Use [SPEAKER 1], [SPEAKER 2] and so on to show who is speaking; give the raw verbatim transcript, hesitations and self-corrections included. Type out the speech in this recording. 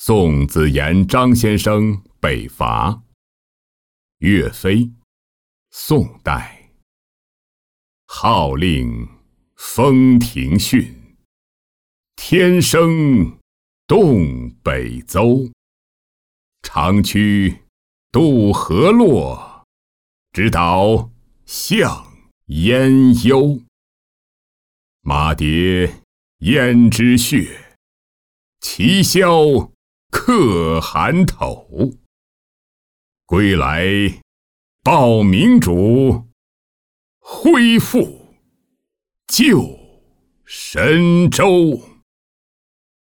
[SPEAKER 1] 宋子言张先生北伐。岳飞，宋代。号令风亭讯，天生动北邹。长驱渡河洛，直捣向燕幽。马迭胭脂血，旗萧可汗头。归来报明主，恢复旧神州。